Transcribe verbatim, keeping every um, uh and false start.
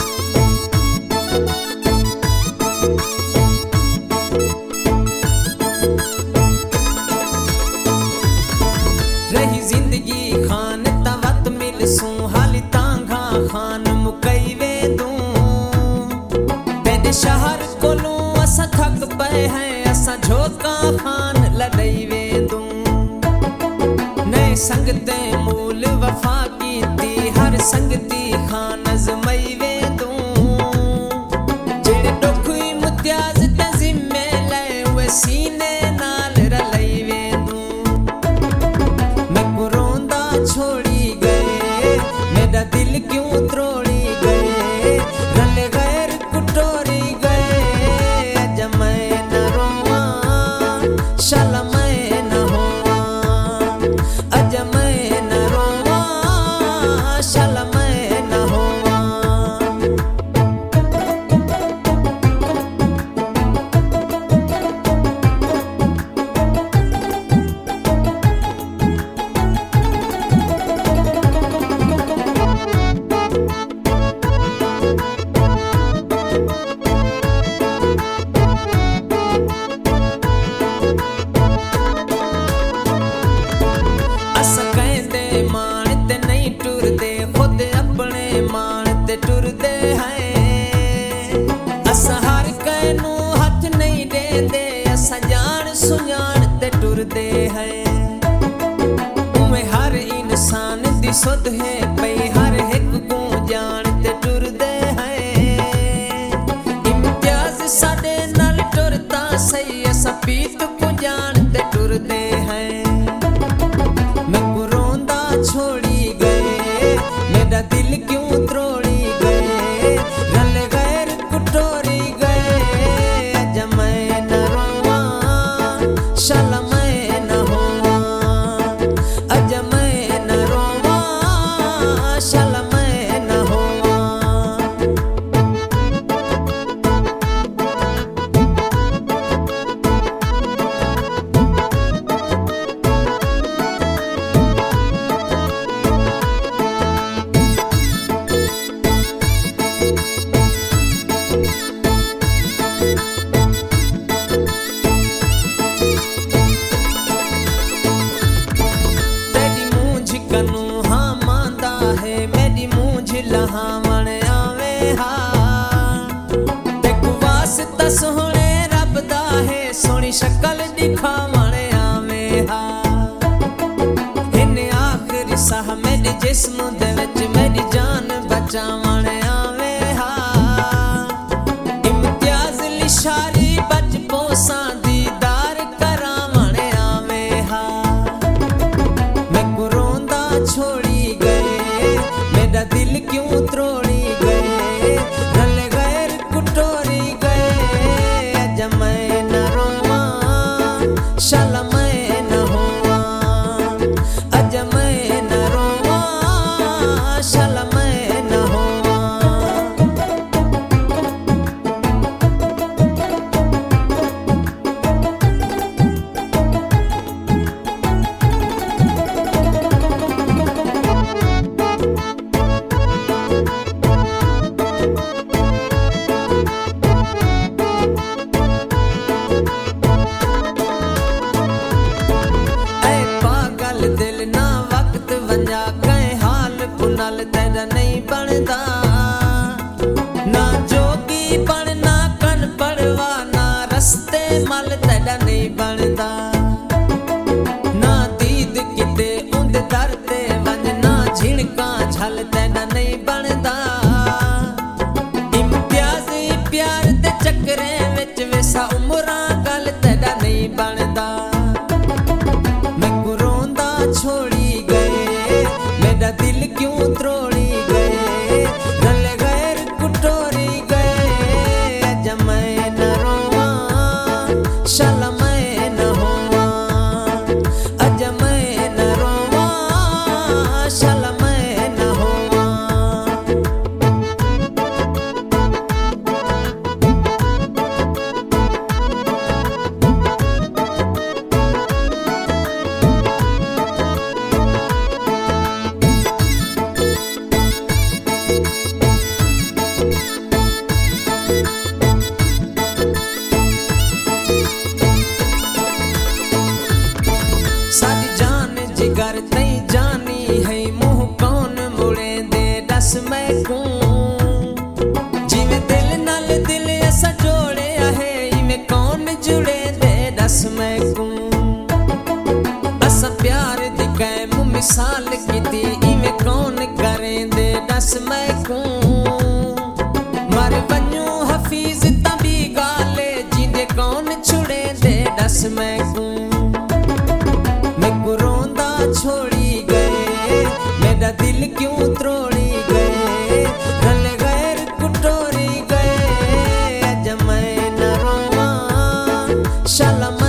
रही जिंदगी खान तवत मिल सू हाली तांघा खान मुकई वे दूं तेरे शहर कोलू असा थक पे हैं असा झोका खान लड़ई वे दूं नए संगते मूल वफा की ती हर संगती खान अजमई वे दूं जेड़े डोखी मुत्याज ते जिम्मे ले वे सीने नाल रलई वे छोड़ी गए मेरा दिल क्यों त्रोड़ी गए रल गैर कुटोरी गए अज मैं न रोवा शल मैं न होवा अज मैं न रोवा शल मैं न होवा टुरदे हैं असा हर कैनू हथ नहीं देंदे असा जान सुजान ते टुरदे हैं उमें हर इंसान दी सुध है पई हर एक को जान ते टुरदे हैं इम्तियाज साडे नाल टुरता सही असा पीत को जान ते टुरदे हैं मैं को रोंदा छोड़ी गए मेरा दिल क्यों त्रोड़ी लहावण आवे हा तेकू वास्ता सोहणे रब दा है सोहनी शक्ल दिखावण आवे हा इन्ने आखिरी साह मेरे जिस्म दे विच मेरी जान बचावण आवे हा इम्तियाज लिशारी बच पोसा दीदार करावण आवे हा मैं को रोंदा छोड़ी गए मेरा दिल क्यों त्रोड़ी गए रल गैर कुटोरी गए अज मैं न रोवा। मैं को मर बनू हफीज तभी गाले जिंदे कौन छुड़े दे दस मैं को मैं को रोंदा छोड़ी गए मेरा दिल क्यों त्रोड़ी गए रल गैर कुटोरी गए अज मैं न रोवां शाला